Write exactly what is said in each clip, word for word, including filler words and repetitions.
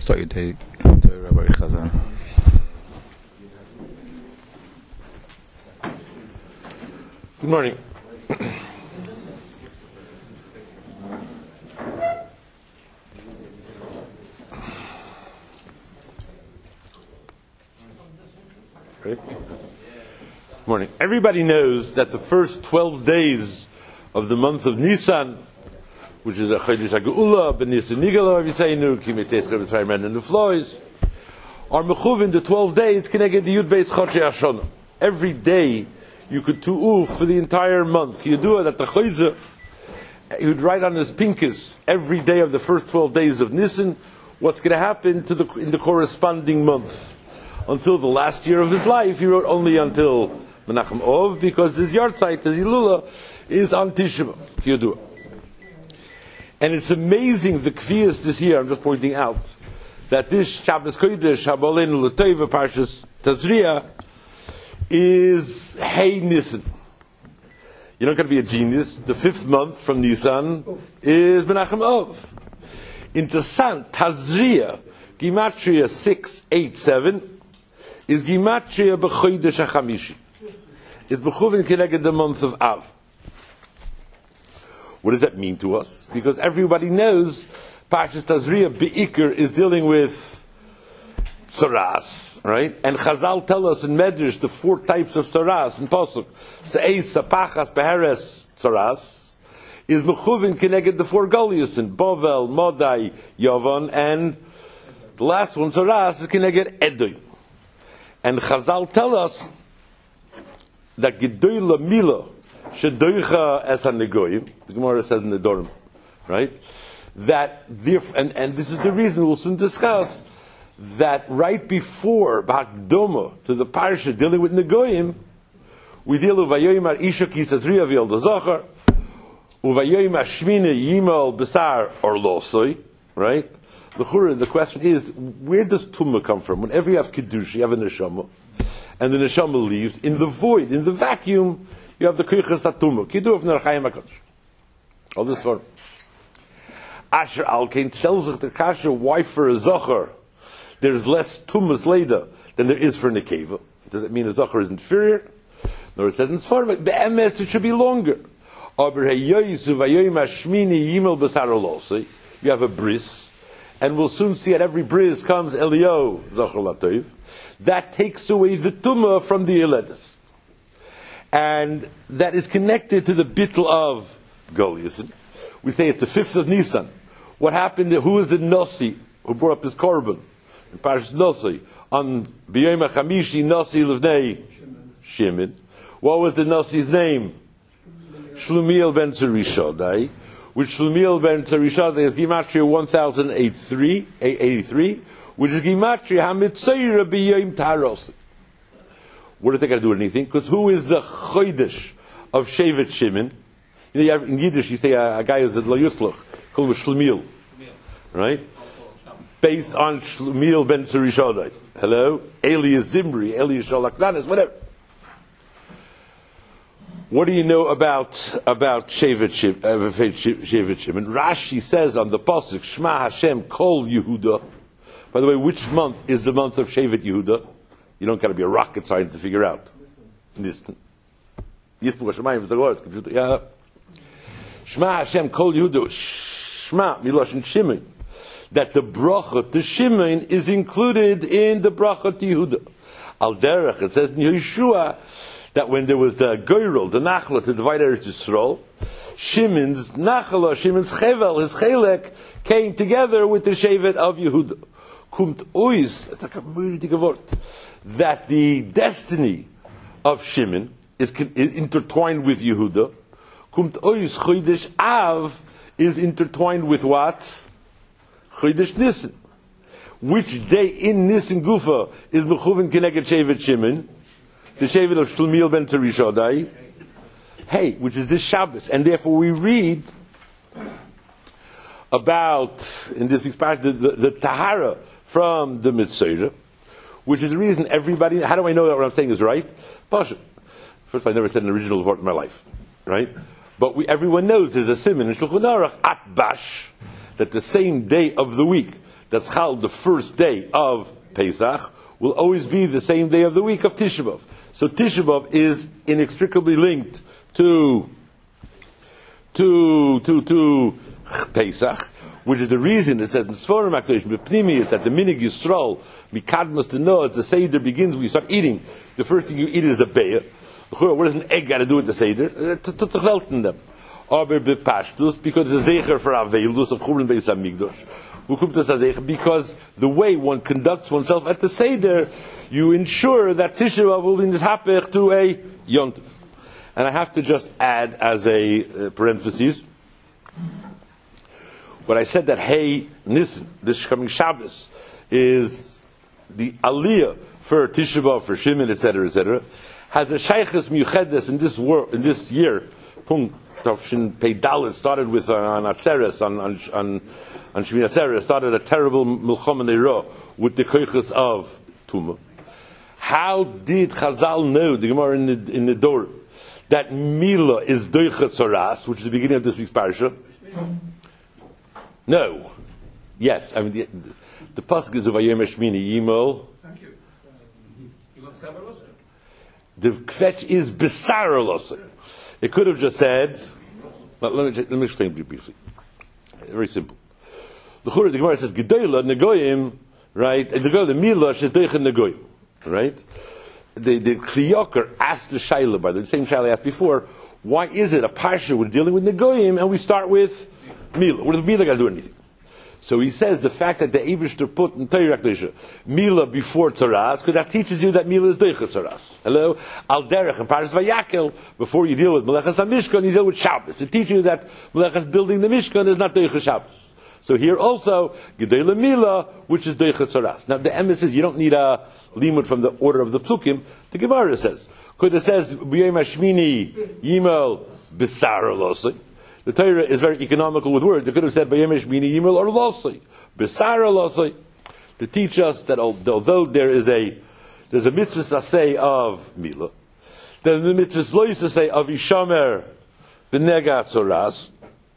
start your day to Rabbi Chazan. Good morning. Good morning. Everybody knows that the first twelve days of the month of Nisan, which is a Chodesh HaGeula, Ben Nisan Nigala, Viseinu, Kimetes Chavis Fayman and the Floys, are mechuvin the twelve days, Keneged the Yud Beis Chodshei Hashanah. Every day you could tu'uf for the entire month. You do it at the Chayzah. He would write on his pinkus every day of the first twelve days of Nisan what's going to happen to the in the corresponding month. Until the last year of his life, he wrote only until Menachem Ov, because his yahrzeit, his Hilula, is on Tisha B'Av, Kiyodua. And it's amazing, the Kfiyas this year, I'm just pointing out, that this Shabbos Kodesh, Habalenu L'Tova, Parshas Tazria, is Hey Nisan. You're not going to be a genius. The fifth month from Nisan is Menachem Ov. Interessant, Tazria, Gimatria six eight seven, is Gimatria B'Chodesh HaChamishi. It's B'chuvin Keneged the month of Av. What does that mean to us? Because everybody knows Parshas Tazria Be'ikr is dealing with tzaras, right? And Chazal tell us in Medrash the four types of tzaras in Pasuk. Se'ez, Sapachas, Beheres, tzaras is B'chuvin Keneged the four Goliaths in Bovel, Modai, Yovan, and the last one, tzaras, is Keneged Edoi. And Chazal tell us that Gedoyla Mila Shedoicha Es HaNegoyim, the Gemara says in the Dorim, right? That therefore, and, and this is the reason we'll soon discuss, that right before B'Hakdoma to the Parsha dealing with Negoyim, we deal with Vayoyim Isha Kisatria V'Yelda Zochar, Uvayoyim Shmina Yimal Besar or Losoi, right? The the question is, where does Tumah come from? Whenever you have Kiddush, you have a Neshama, and the Neshama leaves, in the void, in the vacuum, you have the Kuychas HaTumah. Kiddush Nerachayim HaKadosh. All this for Asher Alkein tells us the Kasha, why for a Zochar there's less Tumas later than there is for a Nekeva. Does that mean a Zochar is inferior? No, it says in Sfar, but Be'emes it should be longer. You have a bris, and we'll soon see at every bris comes Elio Zochar Latov. That takes away the Tumah from the Eledis. And that is connected to the bittul of Goliath. We say it's the fifth of Nisan. What happened? Who was the Nasi who brought up his korban? In Parashas Nasi on B'Yom HaChamishi Nasi Levnei Shimon. What was the Nasi's name? Shlumiel ben Tzurishodai. Which Shlumiel ben Tzurishodai is Gimatria one thousand eighty-three, which is Gimatria Hamitzayra B'Yom Taros. What is they got to do with anything? Because who is the Chodesh of Shevet Shimon? You know, you have, in Yiddish, you say a, a guy who's a Lo Yutlach, call him a Shlumiel, right? Based on Shlumiel ben Tzurishodai. Hello? Elias Zimri, Elias Sholakdanis, whatever. What do you know about about Shevet Shimon? Uh, Shevet Shimon? Rashi says on the pasuk, Shema Hashem Kol Yehuda. By the way, which month is the month of Shevet Yehuda? You don't got to be a rocket scientist to figure out. Shema Hashem Kol Yehuda. Shema Miloshin Shimon. That the bracha to Shimon is included in the bracha to Yehuda. Al derech, it says in Yeshua that when there was the goyrel, the nachla to divide Eretz Yisrael, Shimon's nachla, Shimon's chevel, his chelek, came together with the shevet of Yehuda. Kumt ois, it's like a moeilijke word, that the destiny of Shimon is, is intertwined with Yehuda. Kumt ois, Chodesh Av is intertwined with what? Chodesh Nisan. Which day in Nisan Gufa is Mechuvin Keneged Shevet Shimon? The Shevet of Shlumiel ben Tzurishodai. Hey, which is this Shabbos. And therefore we read about, in this week's parak, the, the, the Tahara from the Mitzvah, which is the reason everybody, how do I know that what I'm saying is right? Pasha. First of all, I never said an original word in my life, right? But we, everyone knows there's a simon in Shulchan Aruch, Atbash, that the same day of the week that's Chal, the first day of Pesach, will always be the same day of the week of Tisha B'Av. So Tisha B'Av is inextricably linked to to to to Pesach, which is the reason it says in Sforim HaKadosh B'Pnimiyut that the Minig Yisrael Mikadmas to know the Seder begins when you start eating. The first thing you eat is a be'er. What does an egg got to do with the Seder? Tutzach welten them. Aber bepashtus, because it's a zecher for Aveilus of Churban Beis HaMikdash. Because the way one conducts oneself at the Seder, you ensure that Tisha B'Av will be nishapech to a Yontif. And I have to just add as a uh, parenthesis, what I said that Hey Nisan, this coming Shabbos, is the Aliyah for Tisha B'Av, for Shimon, et cetera, et cetera, has a Shaykhas Miuchedes in this world, in this year. Pung Tavshin Pei Dalet started with uh, on Atzeres, on on on, on Shmini Atzeres, started a terrible Milchama Neira with the Koiches of Tumah. How did Chazal know, the Gemara in the in the Dor, that Mila is Doichet Soras, which is the beginning of this week's parasha? No. Yes, I mean the, the pasuk is of Vayom Shmini Yimol. Thank you. The kvetch is Besar Losser. It could have just said. Let me let me explain briefly. Very simple. The Chura, the Gemara says Gedola Negoyim, right? And the Gedola Mila is Doichet Negoyim, right? The the Kriyoker asked the Shaila, by the same Shaila asked before, why is it a parsha we're dealing with Negoyim and we start with Mila? What does Mila got to do anything? So he says the fact that the Eibishter put in Torah Kedusha Mila before Tzaras, because that teaches you that Mila is Doichet Tzaras. Hello? Al Derech and Parshas Vayakel, before you deal with Melechas HaMishkan, you deal with Shabbos. It teaches you that Melechas building the Mishkan is not Doichet Shabbos. So here also, Gedela Mila, which is Doichet Tzaras. Now the emes says you don't need a limud from the order of the Psukim. The Gemara says, because it says, B'yom HaShmini Yimel B'sar Losei. The Torah is very economical with words. It could have said Bayemesh Mini Yimel or Losei, Besar Losei, to teach us that although there is a there's a mitzvah saseh of Mila, there's a mitzvah lo yisaseh of Ishamer B'nega Tzoras,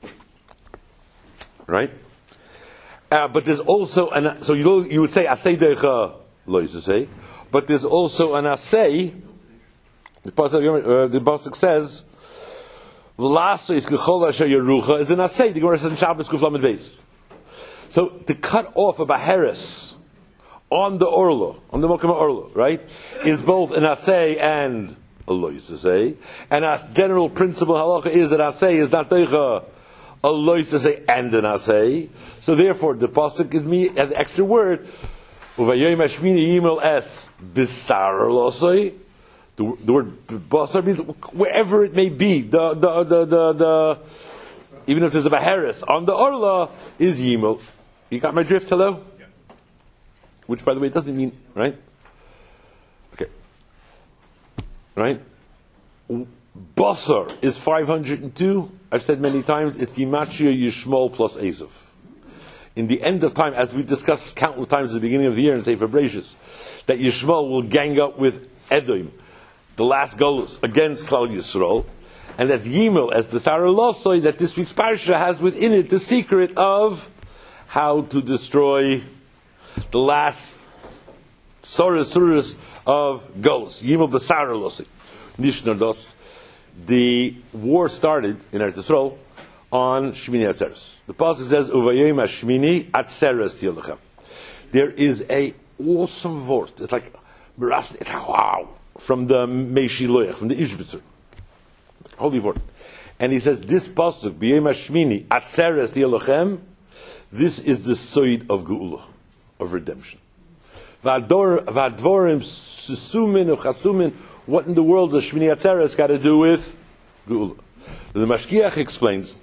right? Uh, but there's also an so you you would say aseh decha lo yisaseh, but there's also an aseh. The pasuk, uh, the pasuk says. V'lasa is kechol asher yerucha is an asay. The Gemara says in Shabbos Kuf Lamed Beis. So to cut off a baheres on the orlo, on the mokem orlo, right, is both an asay and a lo yisasay. And a general principle halacha is that asay is not teicha a lo yisasay and an asay. So therefore, the pasuk gives me an extra word. Uvayim hashmini yimel es bisar losay. The, the word basar means wherever it may be. The the the the, the even if there's a baharis on the orla is yimel. You got my drift? Hello. Yeah. Which, by the way, doesn't mean right. Okay. Right. Basar is five hundred and two. I've said many times it's Gimatria Yishmol plus Esav. In the end of time, as we discussed countless times at the beginning of the year in Sefer Bereshis, that Yishmol will gang up with Edom, the last Golus, against Klal Yisrael, and that's Yimel as Besar Losoi, that this week's parsha has within it the secret of how to destroy the last Soros Suros of Golus. Yimel Besar Losoi. Nishnados. The war started in Eretz Yisrael on Shmini Atzeres. The pasuk says, "Uvayim Shmini Atzeres Tielachem." There is a awesome word. It's like, it's like wow. From the Meishiloyach, from the Ishbitzer. Holy word. And he says, this pasuk, B'yem Hashmini, Atzeres Tielochem, this is the soid of Geula, of redemption. V'advorim Susumin Uchasumin, what in the world does Shmini Atzeres got to do with Geula? The Mashkiach explains,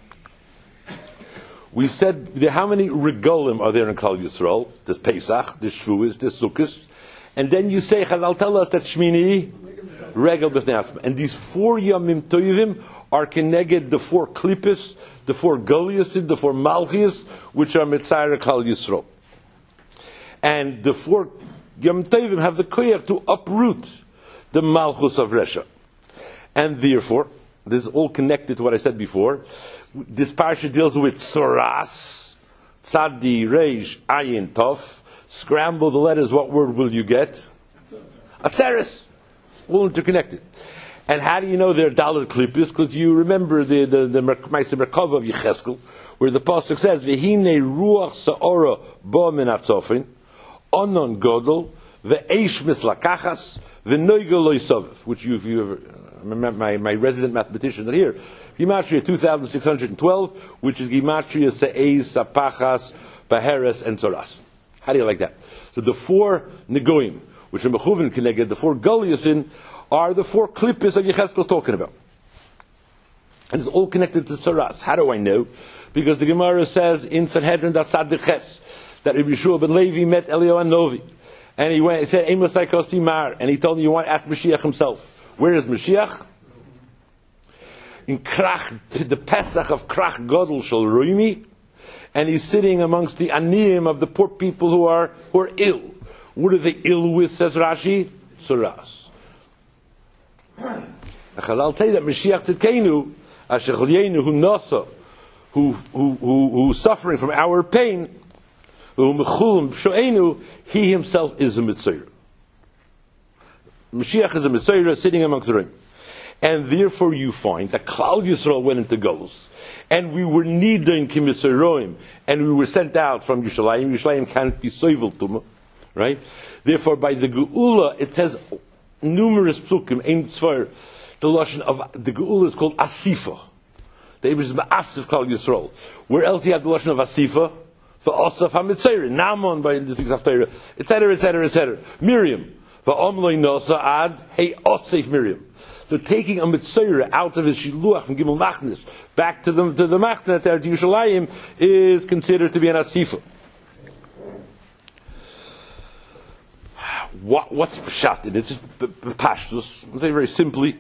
we said, how many regolim are there in Klal Yisrael? There's Pesach, there's Shavuos, there's Sukkos. And then you say, Chazal tell us that Shmini Regel B'fnei Atzma. And these four Yamim Toyivim are connected the four Klippos, the four Goliasid, the four Malchias, which are Mitzayra Klal Yisrael. And the four Yom Toyivim have the koyach to uproot the Malchus of Resha. And therefore, this is all connected to what I said before. This parasha deals with Tzoras. Tzadi, Reish, Ayin, Tov. Scramble the letters, what word will you get? Atzeres. All interconnected. And how do you know they're Dalet Klippis? Because you remember the the the Ma'aser Merkava of Yecheskel, where the pasuk says, "V'hine ruach sa'ora ba min atzofin, onon godol, ve'eish mislakachas, v'noigel lo yisovev." Which you, if you ever, remember my, my resident mathematician here, Gematria two thousand six hundred twelve, which is Gematria Se'ez, Sapachas, Baheres, and Tzoras. How do you like that? So the four Negoim, which are Mechuvin Keneged, the four Goliasin, are the four klippis that Yecheskel is talking about. And it's all connected to Saras. How do I know? Because the Gemara says in Sanhedrin that Tzaddiches, that Rabbi Yeshua ben Levi met Eliyahu Novi. And he went, he said, Eimosai Kosi Mar. And he told him, you want to ask Mashiach himself. Where is Mashiach? In Krach, the Pesach of Krach Godel Shel Ruimi. And he's sitting amongst the Aniyim of the poor people who are, who are ill. What are they ill with, says Rashi? Saras. I'll tell you that Mashiach Tzidkenu, Asher Cholienu, who nasa, who who who who's suffering from our pain, who mechulim shoenu, he himself is a mitzayir. Mashiach is a mitzayir sitting amongst the ring, and therefore you find that Klal Yisrael went into Golus, and we were nidin kimitzaroim, and we were sent out from Yerushalayim. Yerushalayim can't be soivel tuma, right? Therefore, by the Geula, it says numerous psukim, ein tzvar, the lashon of the Geula is called Asifa. The Eibush is Ma'asif Klal Yisrael. Where else do you have the lashon of Asifa? For Osaf HaMitzayir, Naaman by the District of Torah, et cetera, et cetera, et cetera. Miriam, for Omloi Nosa Ad, Hey Osef Miriam. So taking a Mitzayir out of his Shiluach from Gimel Machnis back to the to the Machnet there to Yerushalayim is considered to be an Asifa. What, what's pshat in it? It's just pashtus. I'll say very simply.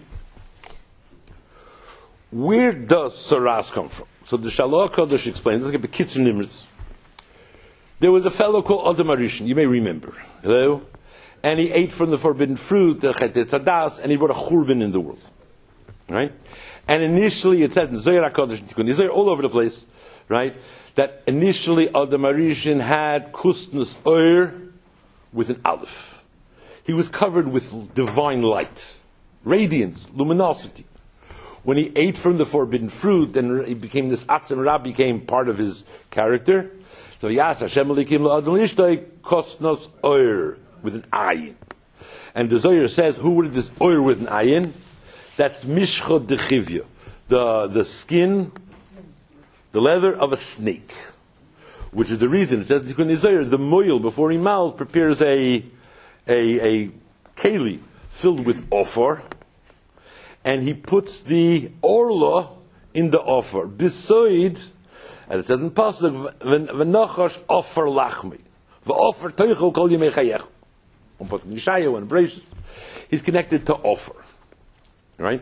Where does Saras come from? So the Shalom Kodesh explains. Look at the Kitzur Nimritz. There was a fellow called Adam Arishan. You may remember, hello, and he ate from the forbidden fruit, the Chetet Tzadas, and he brought a churban in the world, right? And initially, it said in Zohar Kodesh, Zohar all over the place, right? That initially Adam Arishan had kusnus oir with an aleph. He was covered with divine light, radiance, luminosity. When he ate from the forbidden fruit, and he became this Atzim Ra became part of his character. So Yas Hashem Elikim La'adon Lishtoi Kosnos Oir with an ayin. And the Zohar says, who did this oir with an ayin? That's Mishchot Dechivya, the the skin, the leather of a snake, which is the reason it says the the moil before he mouths prepares a a a keli filled with offer, and he puts the orla in the offer. Besoid, and it says in pasuk, v'nachash offer lachmi, v'offer teichel kol yemei chayech. On pasuk Yeshayahu and Bereshis, he's connected to offer, right?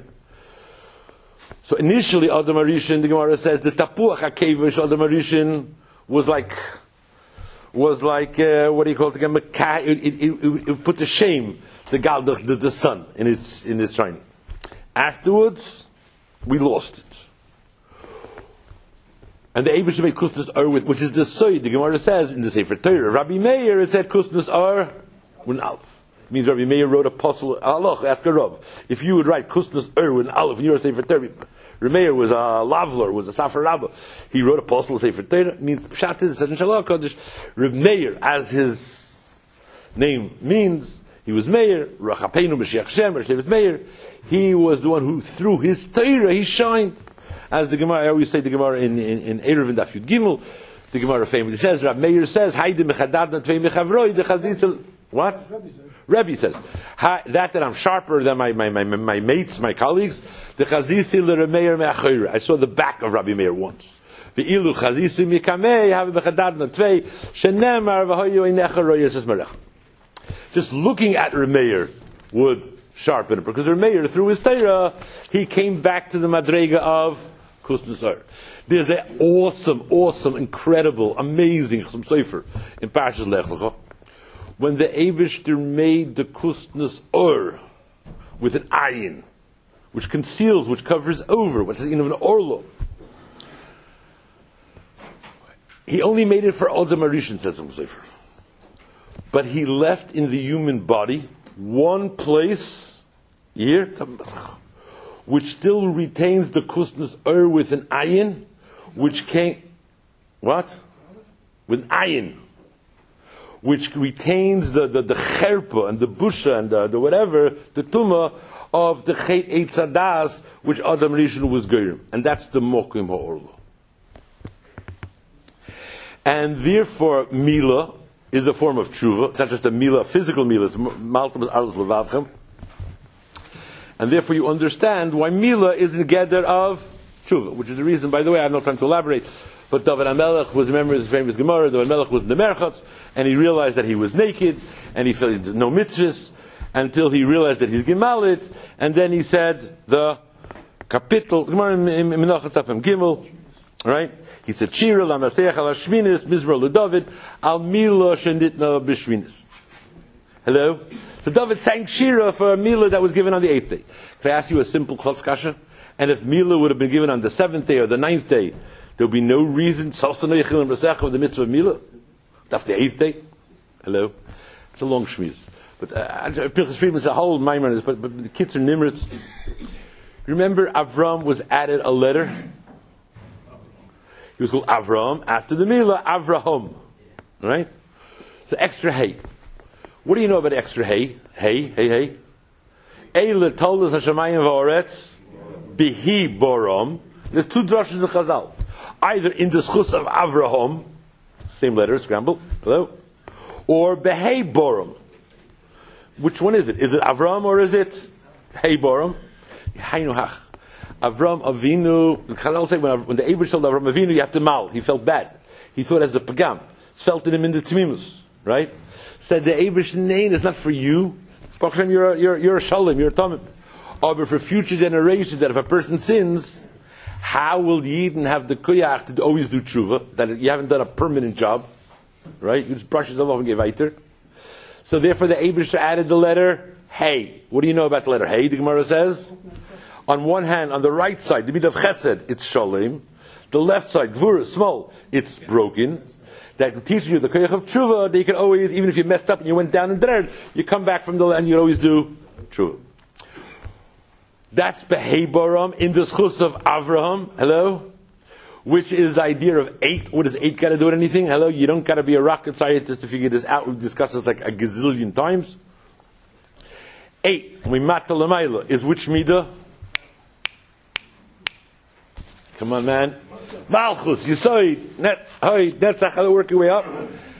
So initially, Adam Arishan, the Gemara says, the tapuach hakevish Adam Arishan was like, was like, uh, what do you call it again? It, it, it, it put to shame the gal, the, the, the sun in its in its shining. Afterwards, we lost it. And the Eibush made kusnus ar with, which is the soy. The Gemara says in the Sefer Torah, Rabbi Meir, it said kusnus ar with an aleph. It means Rabbi Meir wrote a apostle, Allah, ask a Rav. If you would write kusnus ar with an aleph in your Sefer Torah, Rabbi Meir was a lavler, was a Safar Rabbah. He wrote apostle Sefer Torah. It means pshat is said in Shalom Kodesh. Rabbi Meir, as his name means, he was Meir, Rachapenu Mashiach Shem, was Meir. He was the one who, through his Torah, he shined. As the Gemara, I always say the Gemara in in, in Erev and Daf Yud Gimel, the Gemara famously says, Rabbi Meir says, Hayde mechadad na tvei mechavroi, the chazitzel, what? Rebbe says, that that I'm sharper than my, my, my, my mates, my colleagues, the chazisi le Meir me'achayra. I saw the back of Rabbi Meir once. The ilu chazisi mikamei, have mechadad na tvei, shenemar v'hoyo inecha royes es merech. Just looking at Rabbi Meir would sharpen it, because Rabbi Meir, through his Torah, he came back to the madrega of kusnus ar. There's an awesome, awesome, incredible, amazing Chasam Sofer in Parshas Lech Lecha, when the Eibishter made the kusnus ar with an ayin, which conceals, which covers over, what's the end of an orlo. He only made it for Adam Arishan, says the Sefer. But he left in the human body one place, here, which still retains the kusnas ur with an ayin, which came, what? With ayin, which retains the, the, the cherpa and the busha and the, the whatever, the tumah of the chet eitzadas, which Adam Rishon was goyim. And that's the mokim ha'orlo. And therefore, mila is a form of tshuva. It's not just a mila, a physical mila. It's maltam arlos levavchem. And therefore, you understand why mila is in the gather of tshuva, which is the reason, by the way, I have no time to elaborate, but David HaMelech was, remember his famous Gemara, David HaMelech was in the Merchatz, and he realized that he was naked, and he felt no mitzvahs, until he realized that he's gemalit, and then he said the kapitel, Gemara in Menachos Tafem Gimel, right? He said, Shira l'amaseach al hashminis, mizmor l'David, al mila shenitna b'shminis. Hello? So David sang Shira for a mila that was given on the eighth day. Can I ask you a simple klotz kasha? And if mila would have been given on the seventh day or the ninth day, there would be no reason, salsa neichil and b'secha with the mitzvah of mila? That's the eighth day? Hello? It's a long shmiz. But uh, Pinchas Friedman said, whole maimer is, but, but the kids are nimritz. Remember Avram was added a letter? He was called Avram, after the Mila, Avraham. Right? So extra hay. What do you know about extra hay? Hay, hay, hay. Eile toldos hashamayim va'oretz, bihi borom. There's two drushes of Chazal. Either in the schus of Avraham, same letter, scrambled, hello? Or behei borom. Which one is it? Is it Avram or is it hey borom? Haynu hach. Avram Avinu, Chazal say when, when the Eber told Avram Avinu, you have to mal. He felt bad. He thought it was a pagam. It's felt in him in the tmimus, right? Said the Eber's name is not for you. You're a, you're, you're a shalom, you're a tamim. Oh, but for future generations, that if a person sins, how will Yidden have the kuyach to always do tshuva? That you haven't done a permanent job, right? You just brush yourself off and get weiter. So therefore, the Eber added the letter hey. What do you know about the letter hey? The Gemara says. On one hand, on the right side, the midah of chesed, it's shalom. The left side, gvura, small, it's broken. That teaches you the koyach of tshuva, that you can always, even if you messed up and you went down and dread, you come back from the and you always do tshuva. That's behei baram in the schus of Avraham, hello? Which is the idea of eight. What does eight got to do with anything? Hello? You don't got to be a rocket scientist to figure this out. We've discussed this like a gazillion times. Eight, mimata l'mayla, is which midah? Come on, man. Malchus, you saw it. Net, hey, that's how to work your way up.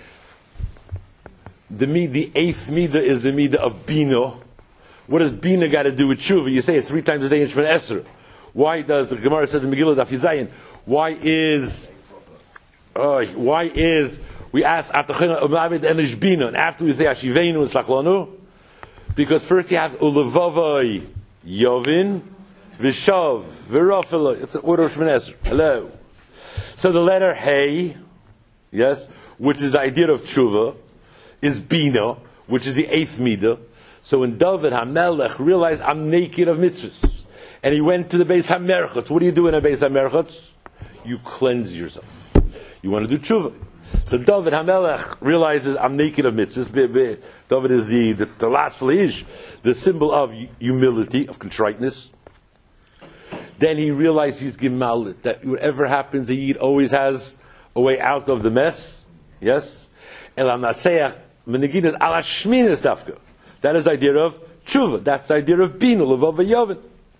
The the eighth midah is the midah of bino. What does bina got to do with tshuva? You say it three times a day in Shemon Esrei. Why does the Gemara says in Megillah Daf Yizayin? Why is uh, why is we ask Atachina Umavid and Ishbina, and after we say Ashivenu and Slachlanu? Because first you have Ulevavai Yovin. Vishav, Virafila, it's an order of Shemon Esrei. Hello. So the letter Hey, yes, which is the idea of tshuva, is Bina, which is the eighth midah. So when David HaMelech realized, I'm naked of mitzvahs, and he went to the Beis HaMerchatz. What do you do in a Beis HaMerchatz? You cleanse yourself. You want to do tshuva. So David HaMelech realizes, I'm naked of mitzvahs. David is the, the, the last fleish, the symbol of humility, of contriteness. Then he realized he's gemalit, that whatever happens, a Yid always has a way out of the mess. Yes? Elam natseach, menegid is ala shminas dafka. That is the idea of tshuva. That's the idea of bina, levav v'yovin.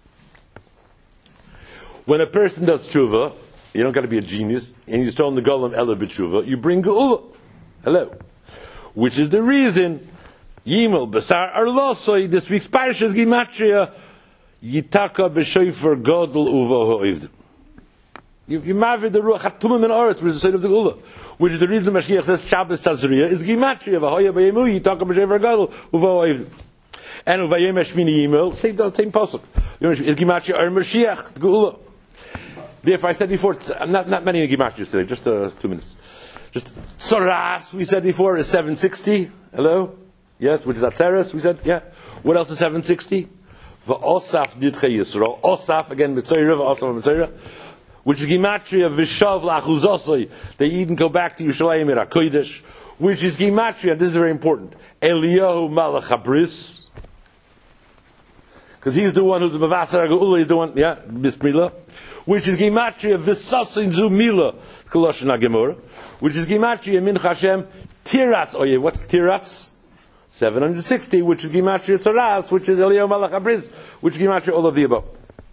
When a person does tshuva, you don't got to be a genius, and you start on the golem ela b'tshuva, you bring geula. Hello. Which is the reason, Yimel, Basar Arlosoi, this week's Parashas Gematria, Yitaka b'shoifer gadol uva ha'ivdim. You mavid the ruach hatumim in aretz, which is the side of the gula, which is the reason the Mashiach says Shabbos Tazriya is Gematria v'hoya b'yemu Yitaka b'shoifer gadol uva ha'ivdim. And uvayem hashmini yimel, same same pasuk. Is Gematria or Mashiach gula. Therefore, I said before, not not many Gematrias today, just uh, two minutes. Just Soras, we said before, is seven sixty. Hello, yes, which is Atzeres. We said, yeah. What else is seven sixty? V'osaf didche Yisro. Osaf again, Mitzayra, Osaf Mitzayra. which is Gematria Vishav Lachuzosoi, the Eden go back to Yerushalayim and HaKodesh, which is Gematria, this is very important, Eliyahu Malach HaBris, because he's the one who's the Mavasar HaGeula, he's the one, yeah, Bismillah, which is Gematria Visasin Zumila, Koloshon HaGemorah, which is Gematria Min Hashem Tiratz Oye. What's Tiratz? seven hundred sixty, which is Gematria Tzaras, which is Eliyahu Malach HaBris, which is Gematria all of the above.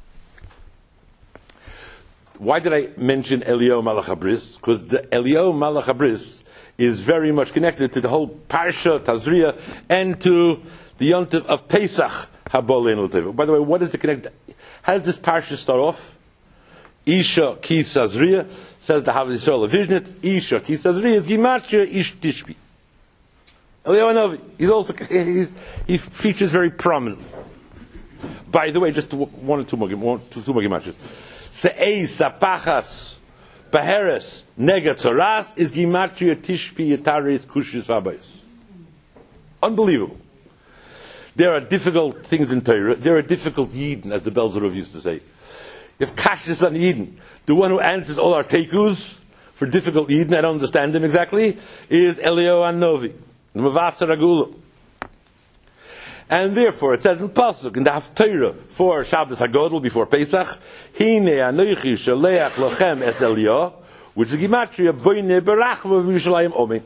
Why did I mention Eliyahu Malach HaBris? Because the Eliyahu Malach HaBris is very much connected to the whole Parsha, Tazria, and to the Yontif of Pesach, Habolin L'Teva. By the way, what is the connect? How does this Parsha start off? Isha Ki Tazria, says the Havas Yisrael of Vizhnit, Isha Ki Tazria is Gematria Ish Tishbi. Eliyahu Hanavi, he's also, he's, he features very prominently. By the way, just one or two more, one, two, two more Gematриas. Se'ei Sapachas Beheres Nega Tzoras is Gematria Tishpi Yetaris Kushis Vabayis. Unbelievable. There are difficult things in Torah. There are difficult Yidden, as the Belzerov used to say. If Kashis on Yidden, the one who answers all our tekus for difficult Yidden, I don't understand them exactly, is Eliyahu Hanavi, the Mavasar HaGeula. And therefore, it says in Pasuk, in the Haftarah, for Shabbos HaGodel, before Pesach, Hine anoichi shaleach lochem es Eliyahu, which is Gematria, boine berachva v'Yerushalayim omen.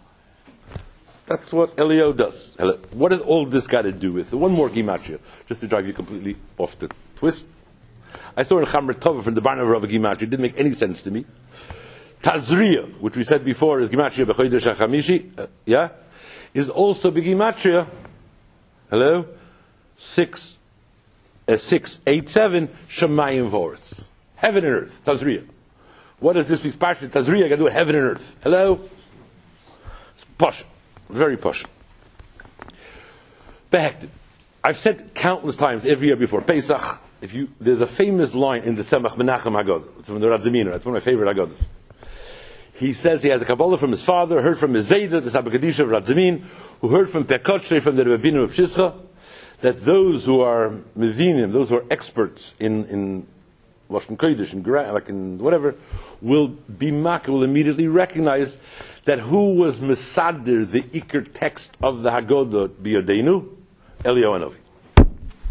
That's what Eliyahu does. What does all this got to do with it? One more Gematria, just to drive you completely off the twist. I saw in Chamer Tova from the Barnav of a Gematria, it didn't make any sense to me. Tazria, which we said before is Gematria b'chodesh HaChamishi, uh, yeah, is also b'Gematria. Hello? Six, uh, six, eight, seven, Shemayim V'Oretz. Heaven and earth, Tazria. What does this week's Parsha Tazria got to do with heaven and earth? Hello? It's posh. Very posh. Behekted. I've said countless times every year before Pesach, if you, there's a famous line in the Tzemach Menachem Haggadah. It's from the Radzimina. It's one of my favorite Haggadahs. He says he has a Kabbalah from his father, heard from his Zayda, the Saba Kadisha of Radzamin, who heard from Pekotche, from the Rabbinu of Shischa, that those who are Mevinim, those who are experts in, in Lashon Kodesh, in Gra, like in whatever, will be mak, will immediately recognize that who was Mesader, the Iker text of the Haggadah, B'Yodeinu? Eliyahu Hanavi.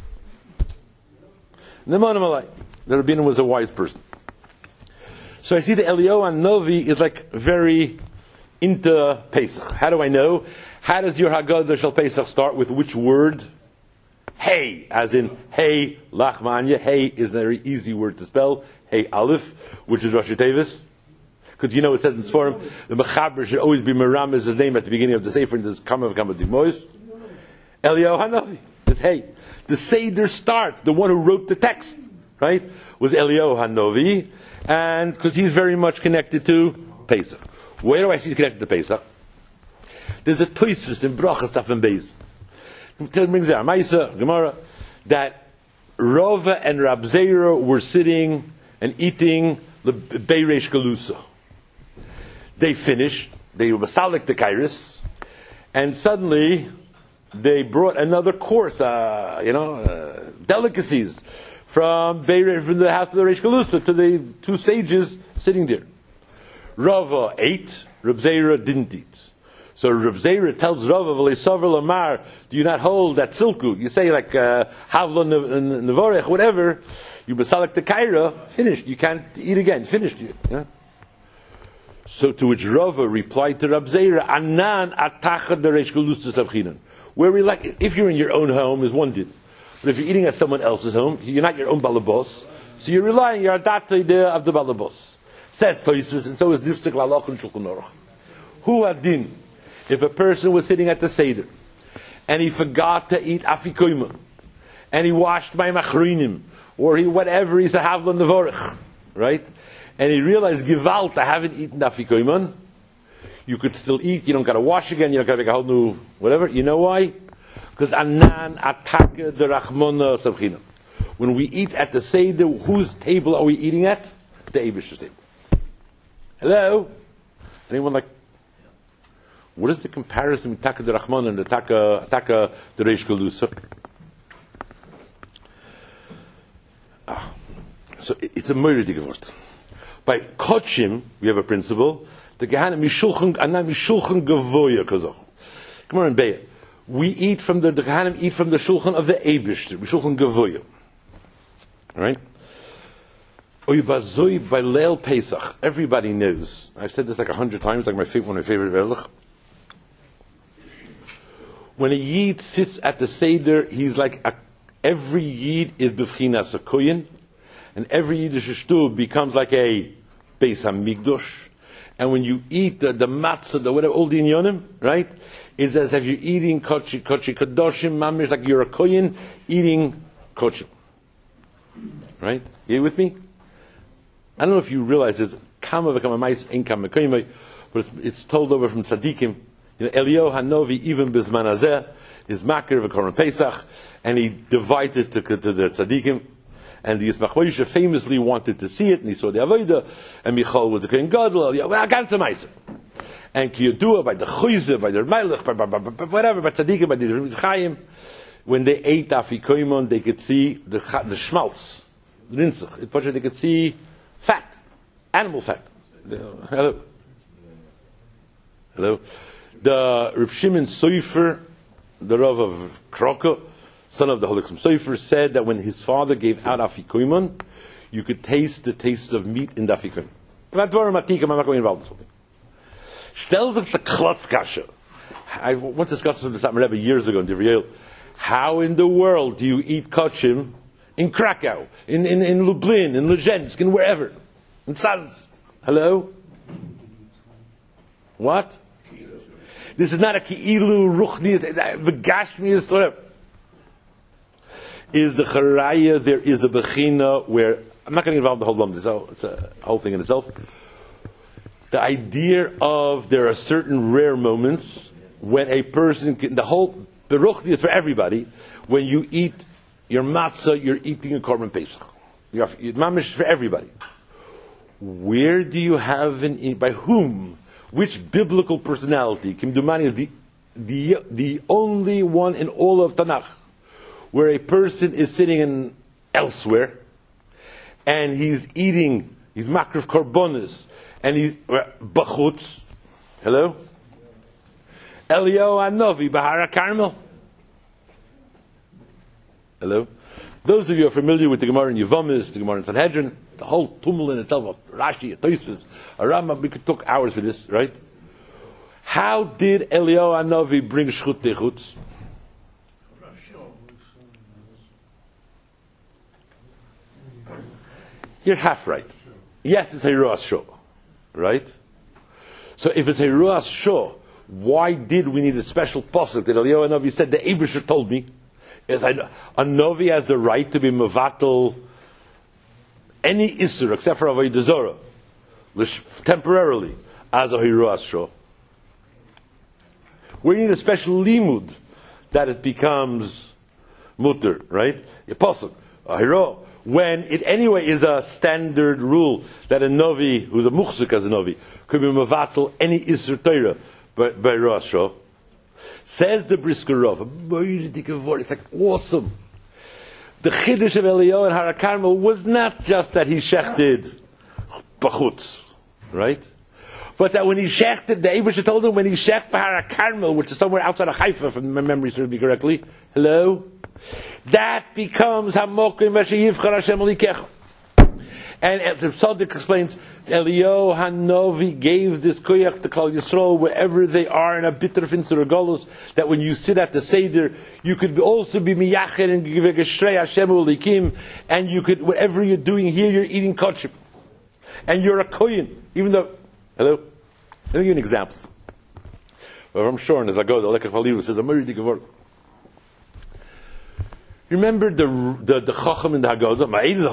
Neman Amalai. The Rabbinu was a wise person. So I see that Eliyahu Hanavi is like very into Pesach. How do I know? How does your Haggadah Shel Pesach start with which word? Hey, as in hey, Lachmanya. Hey is a very easy word to spell. Hey Aleph, which is Rosh Tevis. Because you know it says in Sforim, the Mechaber should always be Meram is his name at the beginning of the Sefer, and there's Kama of Kama Digmois. Eliyahu Hanavi is hey. The Seder start, the one who wrote the text, right, was Eliyahu Hanavi. And because he's very much connected to Pesach. Where do I see he's connected to Pesach? There's a Tosfos in Brachas Taf and Beis. It brings there Maisa Gemara that Rava and Rab Zera were sitting and eating the Beiresh Galusa. They finished. They were masalik the Kairos, and suddenly they brought another course. Uh, you know, uh, delicacies. From Beirut, from the house of the Reish Galusa to the two sages sitting there. Rava ate, Reb Zera didn't eat. So Reb Zera tells Rava, "V'leisaver lamar, do you not hold that silku?" You say like uh, Havla Nevorech, whatever. You basalik the Kaira, finished. You can't eat again. Finished. Yeah? So to which Rava replied to Reb Zera, "Anan atachad the Reish Galusa savchinan." Where we like, if you're in your own home, is one did. But if you're eating at someone else's home, you're not your own balabos, so you're relying your adat of the balabos. Says Tosfos, and so is Nifsek Lalach and Shulchan Aruch. Who adin? If a person was sitting at the Seder, and he forgot to eat afikoyma, and he washed by machrinim, or he whatever, he's a havlan nevorich, right? And he realized, Gewalt, I haven't eaten afikoyman. You could still eat, you don't got to wash again, you don't got to make a whole new whatever. You know why? Because anan atake the rachmona sabchina. When we eat at the Seder, whose table are we eating at? The Eibishter's table. Hello? Anyone like? What is the comparison between taka the rachmona and the taka taka the reish galusa? Ah. So it, it's a murder word. By Kochim, we have a principle. The Gehanim Mishulchan Anam Mishulchan Gavoya Kazoch. Come on, Beya. We eat from the, the Gehanim eat from the Shulchan of the Eibishter, Mishulchan Gavoya. Right? Oibazoi by Leil Pesach. Everybody knows. I've said this like a hundred times, like my favorite, one of my favorite Erlich. When a Yid sits at the Seder, he's like a, every Yid is b'fchinas a koyin, and every Yiddish shtub becomes like a Beis Hamikdash. And when you eat the, the matzah, the whatever, all the inyonim, right? It's as if you're eating kochi, kochi kadoshim, mamish, like you're a koyin eating kochim. Right? You with me? I don't know if you realize this, kama v'kama mais ein kama koyimai, but it's, it's told over from tzaddikim. You know, Eliyahu Hanovi, even Bizman Hazeh, is makir v'koron Pesach, and he divided to, to the tzaddikim. And the Yismach Moshe famously wanted to see it, and he saw the Avodah, and Michal was the Kohen Gadol, well, ganze Meiser. And Kiyodua, by the Chuyze, by the Melech, by, by, by, by whatever, by Tzaddikim, by the Chaim, when they ate Afikoimon, they could see the, the schmaltz, the rinzach. They could see fat, animal fat. Hello. Hello. The Reb Shimon Sofer, the Rav of Kroko, son of the Holichim Sofer, said that when his father gave out Afikoimon, you could taste the taste of meat in the Afikoimon. I'm not going to involve in something. Stell sich the Klotzkasche. I once discussed this with the Satmar Rebbe years ago in Divrei. How in the world do you eat kochim in Krakow, in, in, in Lublin, in Luzhensk, in wherever? In Tzadz. Hello? What? This is not a ki'ilu, ruchni, v'gashmi is torah. Is the charaya, there is a bechina where, I'm not going to involve the whole lump, it's a whole thing in itself. The idea of there are certain rare moments when a person can, the whole, the ruchni is for everybody. When you eat your matzah, you're eating a korban pesach. You're mamish for everybody. Where do you have an, by whom, which biblical personality, Kim Dumani is the, the, the only one in all of Tanakh, where a person is sitting in elsewhere, and he's eating, he's makrif korbonis, and he's bachutz. Hello? Eliyahu Hanovi, Bahara Carmel. Hello? Those of you who are familiar with the Gemara in Yevomis, the Gemara in Sanhedrin, the whole tumul in itself, Rashi, Tosfos, a Rambam, we could talk hours for this, right? How did Eliyahu Hanovi bring shchut techutz? You're half right. Yes, it's a Hiruas Shor, right? So if it's a Hiruas Shor, why did we need a special pasuk that Eliyahu Hanovi said, the Eibusher told me, is a Novi has the right to be mevatel any isur except for avodah zarah temporarily as a hiruas shor. We need a special limud that it becomes mutter, right? Apostle, a hiro. When it anyway is a standard rule that a novi who's a muchzik as a novi could be mevatel any isur Torah by by hiruas shor. Says the Brisker Rav, it's like awesome. The Chiddush of Eliyahu and Har HaKarmel was not just that he shechted bachutz, right? But that when he shechted, the Eibusher told him when he shechted Har HaKarmel, which is somewhere outside of Haifa, if my memory serves me correctly, hello? That becomes Hamokim V'Sheyivchar Hashem Alikecha. And the Tzaddik explains, Eliyahu Hanovi gave this koyach to Klal Yisrael wherever they are in a bitter finster galus, that when you sit at the Seder, you could also be miyacher and give a geshrei Hashem ulikim, and you could, whatever you're doing here, you're eating kochim. And you're a koyin, even though, hello? Let me give you an example. Well, I'm sure, as I go, the Lekach Valivu says, I'm very dig Remember the the the Chacham in the Haggadah?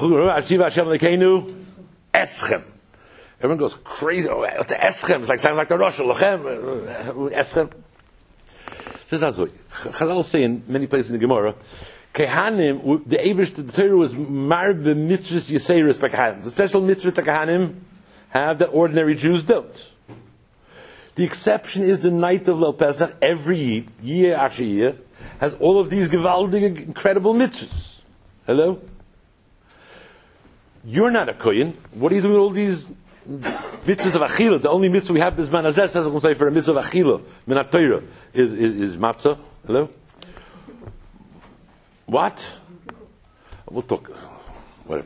Eschem. Everyone goes crazy. Oh, what's the Eschem? It's like sounds like the Rosh Lachem. Eschem. Says Azoy. Chazal say in many places in the Gemara, Kehanim, the Eibush, the Torah was marbe mitzvahs yiseiros by Kehanim. The special mitzvahs that Kehanim have that ordinary Jews don't. The exception is the night of Leil Pesach. Every year, year after year, has all of these gewaldige, incredible mitzvahs. Hello? You're not a kohen. What are you doing with all these mitzvahs of achila. The only mitzvah we have is manazeh, says I'm say for a mitzvah of achila, minat Torah, is, is, is matzah. Hello? What? We'll talk. Whatever.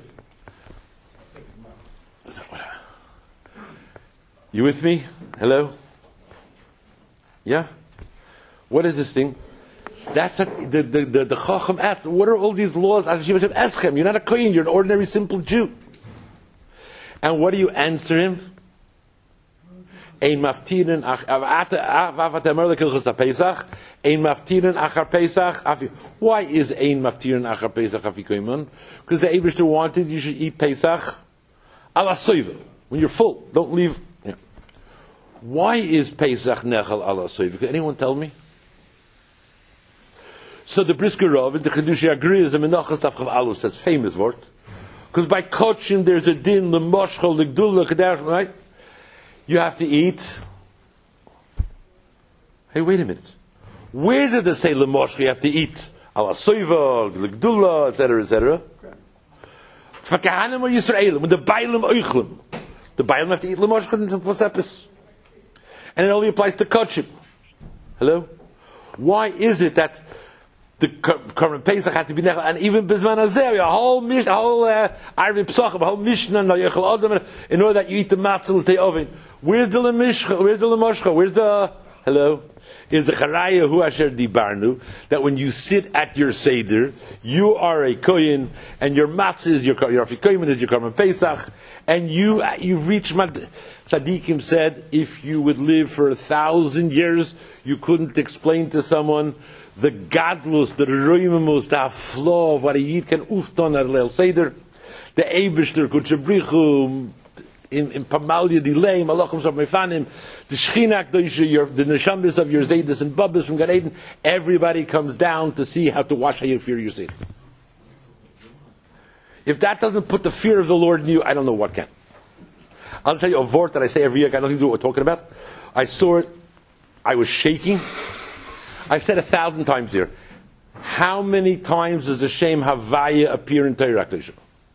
You with me? Hello? Yeah? What is this thing? That's a, the the the, the Chacham asked, what are all these laws? You're not a kohen, you're an ordinary simple Jew. And what do you answer him? Ein maftiren Pesach. Ein maftiren achar Pesach. Why is ein maftiren achar Pesach afikoyman? Because the Eibishter wanted you should eat Pesach ala soiva. When you're full, don't leave. Yeah. Why is Pesach nechal ala soiva? Can anyone tell me? So the Brisker Rav in the Chedushi Agri is a Menachas Tafchav Alu says famous word. Because by Kochim there's a din, the Moshchel, the Gdul, the Kedash, right? You have to eat. Hey, wait a minute. Where did it say the Moshchel you have to eat? Ala Soiva, the Gdula, et cetera, et cetera. For Kahanim or Yisraelim, when the Bailim Oichlim, the Bailim have to eat the Moshchel in Posepis. And it only applies to Kochim. Hello? Why is it that the current Pesach had to be nechal, and even Bizman Azeh, a whole mish, a whole Arvi Psachim, a whole Mishnah, in order that you eat the matzah te'ovin. Where's the Lemishcha? Where's the Lemoshcha? Where's the hello? Is the Charaya Hu Asher Dibarnu that when you sit at your seder, you are a kohen, and your matzah is your your afikoyim is your current Pesach, and you you've reached. Mad- Tzadikim said if you would live for a thousand years, you couldn't explain to someone the gadlus, the roimemus, the flaw of what a yid can ufton at leil seder, the eibishter kutchabrichu in in pamalia delay malachim of mefanim, the shchinak your the neshambis of your zaydis and babas from Gan Eden. Everybody comes down to see how to wash how you fear your sin. If that doesn't put the fear of the Lord in you, I don't know what can. I'll tell you a vort that I say every year. Got nothing to do with what we're talking about. I saw it. I was shaking. I've said a thousand times here. How many times does the Shem Havaya appear in Torah Kedusha?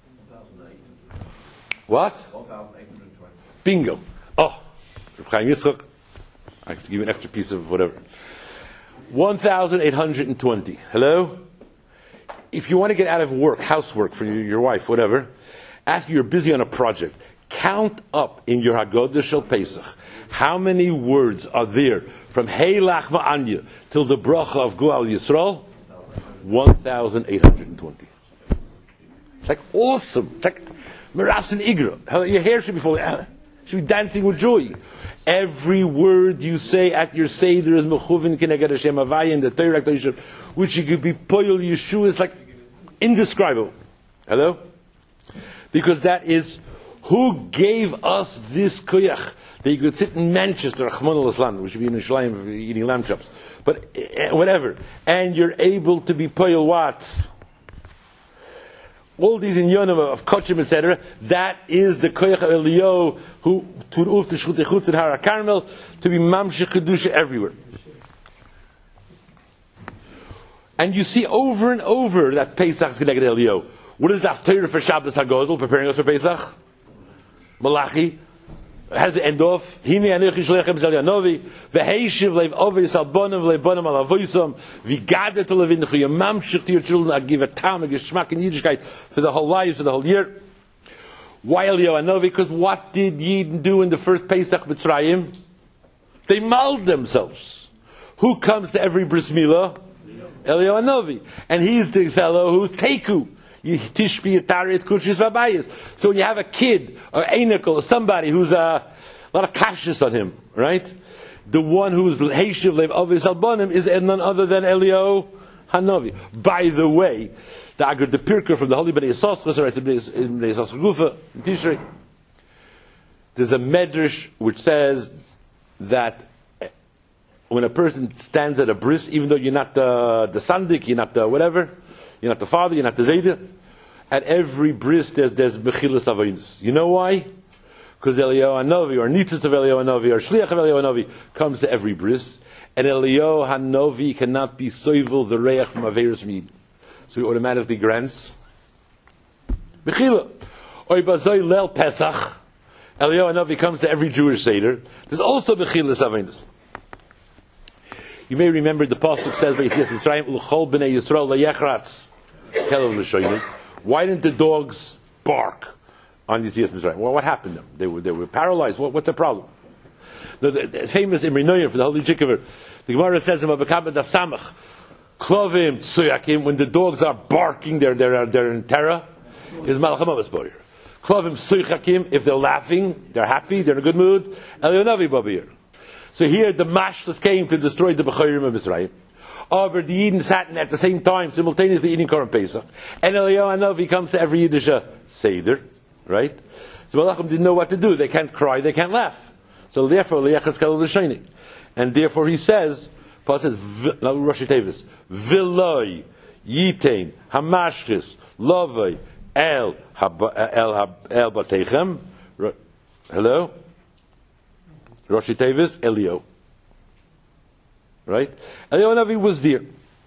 What? Bingo. Oh, Chaim Yitzchak. I have to give you an extra piece of whatever. one thousand eight hundred twenty. Hello? If you want to get out of work, housework for your wife, whatever, ask you, you're busy on a project. Count up in your Haggadah Shel Pesach. How many words are there from Hey Lach Ma'anya till the bracha of Gual Yisrael? one thousand eight hundred twenty. It's like awesome. It's like Miras and Igra. Your hair should be falling, should be dancing with joy. Every word you say at your Seder is Mechuvin Kineged Hashem Havaya in the Torah Kedusha, which you could be Poyel Yeshua, is like indescribable. Hello? Because that is who gave us this koyach that you could sit in Manchester, Rahman al-Islam, which would be in Yerushalayim eating lamb chops, but uh, whatever, and you're able to be poyel what? All these inyonim of kochim, et cetera. That is the koyach of Eliyahu who to uf the shchut echutz in Har HaKarmel to be mamshech kedusha everywhere. And you see over and over that Pesach is connected to Eliyahu. What is the Haftarah for Shabbos HaGodel, preparing us for Pesach? Malachi has the end off. Hine anuchi shlechem zel Yanovi v'heishiv leiv ovis al bonim v'leiv bonim al avoisam v'gadet levinchu yamamshich to your children. I give a tam a geschmack in Yiddishkeit for the whole life, for the whole year. Why Eliyahu Hanovi? Because what did Yidden do in the first Pesach Mitzrayim? They mauled themselves. Who comes to every bris milah? Eliyahu Hanovi, and he's the fellow who's teku. So when you have a kid or Einikal or somebody who's a, a lot of kashis on him, right? The one who's Heishiv Lev Ovis Albonim is none other than Eliyahu Hanovi. By the way, the Agr the Pirker from the Holy Bnei Yisachar, right, in Bnei Yisachar Gufa in Tishrei, there's a medrash which says that when a person stands at a bris, even though you're not the, the sandik, you're not the whatever, you're not the father, you're not the zayder, at every bris there's, there's mechilas avodos. You know why? Because Eliyahu Hanovi, or Nitzitz of Eliyahu Hanovi, or Shliach of Eliyahu Hanovi, comes to every bris, and Eliyahu Hanovi cannot be soivel the reach from Averis Mead. So he automatically grants Mechila. Oy bazoi lel Pesach, Eliyahu Hanavi comes to every Jewish Seder. There's also Bechilas Aveinus. You may remember the pasuk says, "Vayitzias Mitzrayim u'chol b'nei Yisrael la'yechratz kelev l'shoyim." Why didn't the dogs bark on Yitzias Mitzrayim? Well, what happened to them? They were they were paralyzed. What, what's the problem? The, the, the famous Imri Noyer for the Holy Chikaver, the Gemara says in Babakabed Daf Samach, Klovim Tsuyakim, when the dogs are barking, they're they're they're in terror. Is Malachamamas Boyer. Klovim Tsuyakim, if they're laughing, they're happy, they're in a good mood. Eliyahu Hanavi Babir. So here the Mashlas came to destroy the Bechorim of Mitzrayim. Over the Yidden sat at the same time, simultaneously eating Korban Pesach. And Eliyahu Hanavi comes to every Yiddish Seder, right? So Malachim didn't know what to do. They can't cry, they can't laugh. So therefore, Liyachatz Kalev L'Shayni. And therefore he says, Paul says, now Rosh Tevis, Viloi, Yitain, Hamashchis, Lovoi, El, El, El Batechem. Hello? Rosh Tevis, Elio. Right? Eliyahu Hanavi was there.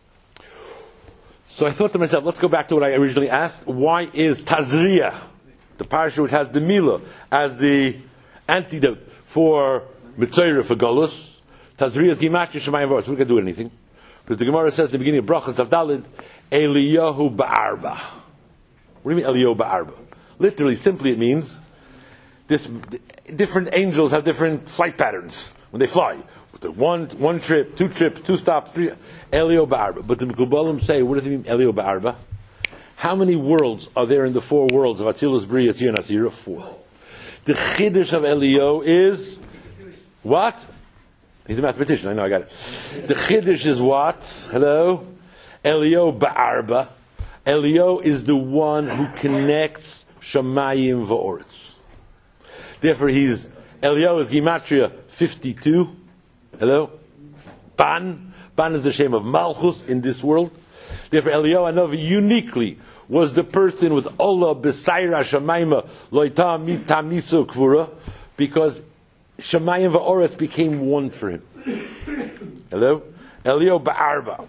So I thought to myself, let's go back to what I originally asked. Why is Tazria, the parasha which has the Milah, as the antidote for Mitzayra for Golus? Tazria is Gimatri Shemayim V'Aretz. We can't do anything. Because the Gemara says in the beginning of Brachas Tavdalid, Eliyahu Ba'arba. What do you mean Eliyahu Ba'arba? Literally, simply it means this, different angels have different flight patterns when they fly. One one trip, two trips, two stops, three. Eliyahu Ba'arba. But the Mekubalim say, what does it mean, Eliyahu Ba'arba? How many worlds are there in the four worlds of Atzilus, Bri, Yatzir, and Asira? Four. The Chiddush of Eliyahu is what? He's a mathematician. I know. I got it. The Chiddush is what? Hello, Eliyahu Ba'arba. Eliyahu is the one who connects Shamayim V'Oretz. Therefore, he's Eliyahu is Gematria fifty-two. Hello? Ban. Ban is the shame of Malchus in this world. Therefore, Eliyahu Hanavi uniquely was the person with Allah B'Saira Shamayim Loita Mitam Nisu Kvura, because Shamayim V'Oretz became one for him. Hello? Eliyahu Ba'arba.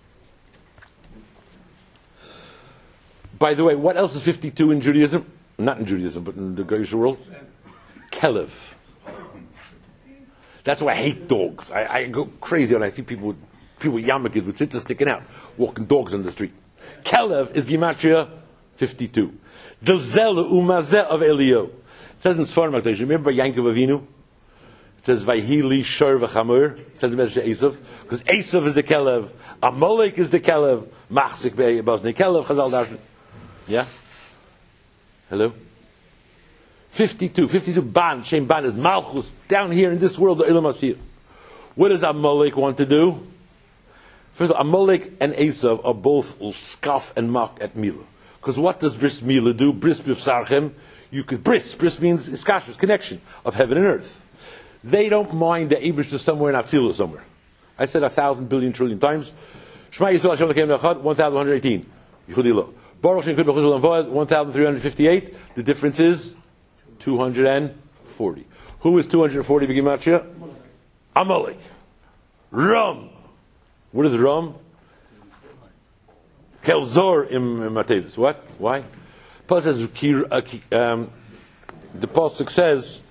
By the way, what else is fifty-two in Judaism? Not in Judaism, but in the Goyish world. Kelev. That's why I hate dogs. I, I go crazy when I see people, people with yarmulkes with tzitzis sticking out, walking dogs on the street. Kelev is Gematria fifty-two. The Zela Umazeh of Eliyahu. It says in Sfarim HaKadosh, remember Yankov Avinu? It says Vayhili Shor V'Chamur. It says in Medrash Esav, because Esav is the Kelev, Amalek is the Kelev, Machzik Be'Bazni Kelev, Chazal Darshan. Yeah? Hello? fifty-two, fifty-two Ban, Shem Ban is Malchus, down here in this world, the Ilam Asir. What does Amalek want to do? First of all, Amalek and Esav are both scoff and mock at Milah. Because what does Bris Milah do? Bris B'Sarchem, you could, Bris, Bris means Iskashus, connection of heaven and earth. They don't mind the Abish to somewhere in Atzilus somewhere. I said a thousand billion trillion times. Shema Yisrael Hashem L'Keim L'Echad, one thousand one hundred eighteen. Yichudi Lo. Baruch Shem Kud B'Chuzul L'Avoad, one thousand three hundred fifty-eight. The difference is two hundred forty. Who is two hundred forty B'Gematria? Amalek. Ram. What is Ram? Kelzor in Matevis. What? Why? Paul says, um, the Pasuk says,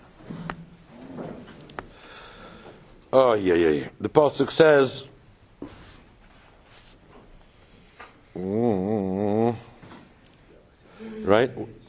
oh, yeah, yeah, yeah. The Pasuk says, mm, right?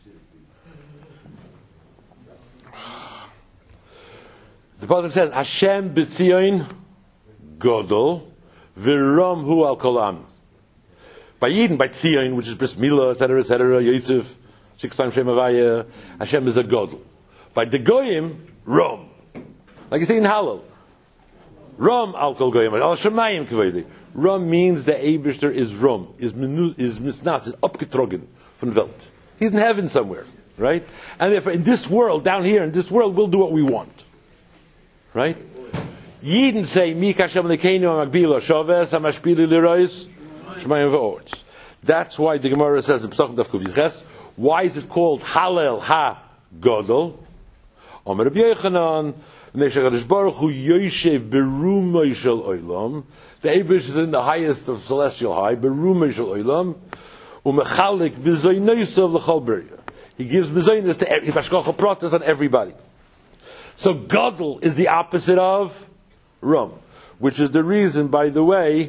The Pasuk says, Hashem b'tzion godol v'ram hu al kolam. By Yidden, by Tzion, which is Bris Milah, et cetera, et cetera, Yosef, six times Shem Havaya, Hashem is a godol. By the Goyim, Rom. Like you say in Hallel. Rom al kol Goyim, al Shemayim kavaydi. Rom means the Eibishter is Rom, is minu, is misnas, is upgetrogen from Welt. He's in heaven somewhere, right? And therefore, in this world, down here, in this world, we'll do what we want. Right? Yidden say, Mik Hashem lekeinu amagbila, shaves hamashpili lirois, Shemayim v'Oretz. That's why the Gemara says in Pesachim Daf Kuf Yiches, why is it called Hallel Ha-Godol? Omer Rabbi Yochanan, Neshach Baruch Hu Yoshev Berumay Shel Olam. The Eibush is in the highest of celestial high, Berumay Shel Olam, Umechalik B'Zoynosav L'Chol Beria. He gives mezainis to every, hashgacha pratis on everybody. So gadol is the opposite of rum, which is the reason, by the way,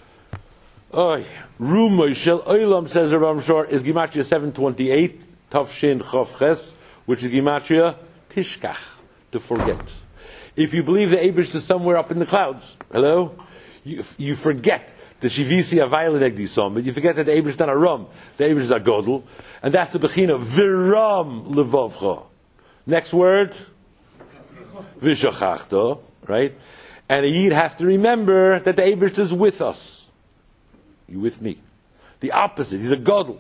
oy, rumoy shel oilam, says Rabbi Shor, is Gematria seven twenty-eight, Tavshin Chof Ches, which is Gematria Tishkach, to forget. If you believe the Eibush is somewhere up in the clouds, hello? You, you forget the Shivisi Avayla Negdisom, but you forget that the Eibush is not a rum, the Eibush is a godel, and that's the Bechina, Viram Levovcha. Next word, Vishachachto, right? And a Yid has to remember that the Eibush is with us. You with me? The opposite, he's a godel.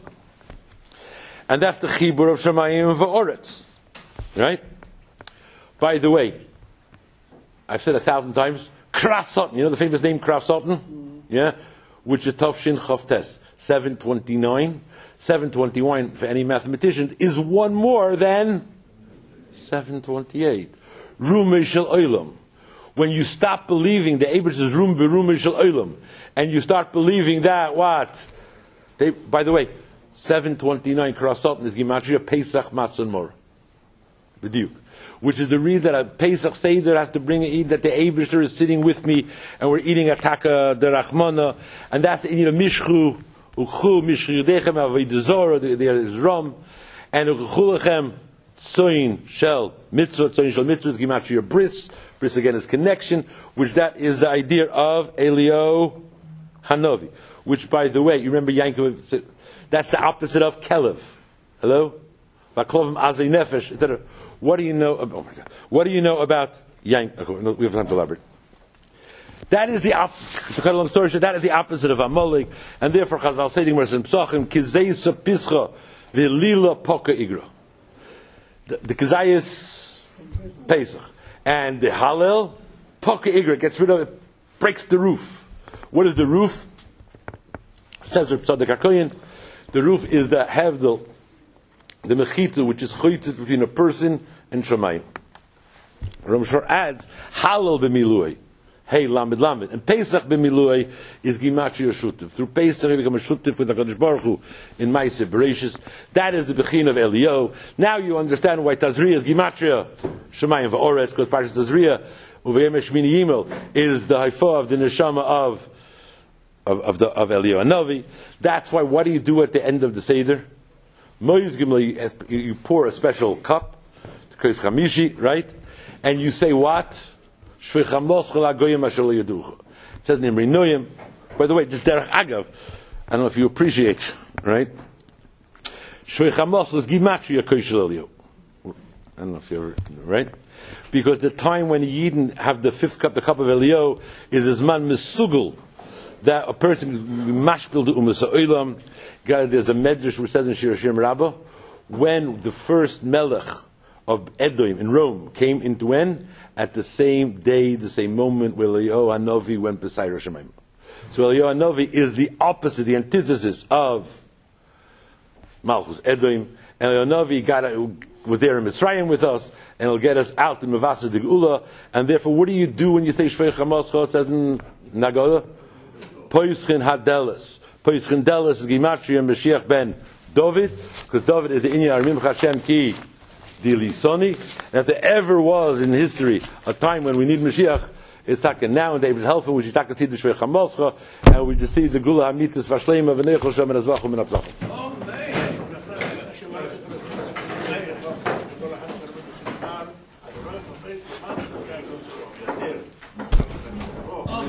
And that's the Chibur of Shemayim V'Oretz, right? By the way, I've said a thousand times, Krasot, you know the famous name Krasotn? Mm. Yeah? Which is Tavshin Chavtes, seven twenty-nine. seven twenty-one, for any mathematicians, is one more than seven twenty-eight. Rumei Shel Olam. When you stop believing the Eibush is Rum Berumei Shel Olam, and you start believing that, what? They, by the way, seven twenty-nine Krasotn is Gematria Pesach Matzon Mor. The Duke. Which is the reason that a Pesach Seder has to bring it, that the Eibusher is sitting with me, and we're eating a taka de Rachmana, and that's the Inyan Mishchu, Uchu, Mishchu Yudechem, Avidazor, there is Ram, and Uchulachem, Tzoyin Shel Mitzvah, Tzoyin Shel Mitzvah is Gematria Bris, Bris again is connection, which that is the idea of Elio Hanovi, which by the way, you remember Yankov said, that's the opposite of Kelev. Hello? Vaklovim Azei Nefesh, et cetera. What do you know? Oh my God! What do you know about Yank? Okay, we have time to elaborate. That is the opposite. To cut a long story short, that is the opposite of Amalek, and therefore Chazal say to Mersim Psachim Kizeisa Pischa V'Lila Poka Igra. The Kizayis Pesach and the Hallel Poka Igra gets rid of it, breaks the roof. What is the roof? Says Reb Tzadok HaKohen, the roof is the Hevdel, the Mechitu, which is choitzit between a person and Shemayim. Ramshor adds, Halal b'milui, hey lamed lamed, and Pesach b'milui is Gematria Shutiv. Through Pesach, we become a Shutiv with HaKadosh Baruch Hu in Maaseh Bereishis. That is the Bechin of Elio. Now you understand why Tazria is Gematria Shemayim V'Oretz, because Parashat Tazria, Uvayim Shmini Yimel, is the Haifa of the Neshama of of, of, the, of Elio Hanavi. That's why, what do you do at the end of the Seder? You pour a special cup, Kos Chamishi, right? And you say what? It says in Rimnoyim. By the way, just derech agav, I don't know if you appreciate, right? Shvei Chamos is Gematria Kos Elio. I don't know if you ever, right? Because the time when Yidden have the fifth cup, the cup of Elio, is as man misugul, that a person mashpil the umas ha'olam. There's a medrash which says in Shir Hashem Rabbah, when the first melech of Edom in Rome came into when? At the same day, the same moment where Eliyahu Hanavi went beside Rosh Hashanah. So Eliyahu Hanavi is the opposite, the antithesis of Malchus Edom. And Eliyahu Hanavi got a, was there in Mitzrayim with us, and he'll get us out in Mavasa de Geula. And therefore, what do you do when you say Shvei Chamascha? It says in Nagoda, Poischin Hadelis. Poischin Delis is Gematria Mashiach ben David, because David is the Inyan Arimim Hashem Ki Dilisoni. And if there ever was in history a time when we need Mashiach, it's talking now in David's Helfen, which is talking to the Shvei Chamascha, and we just see the Gula Hamitis Vashlema V'neichel Shem and Azvachum and Abzachum.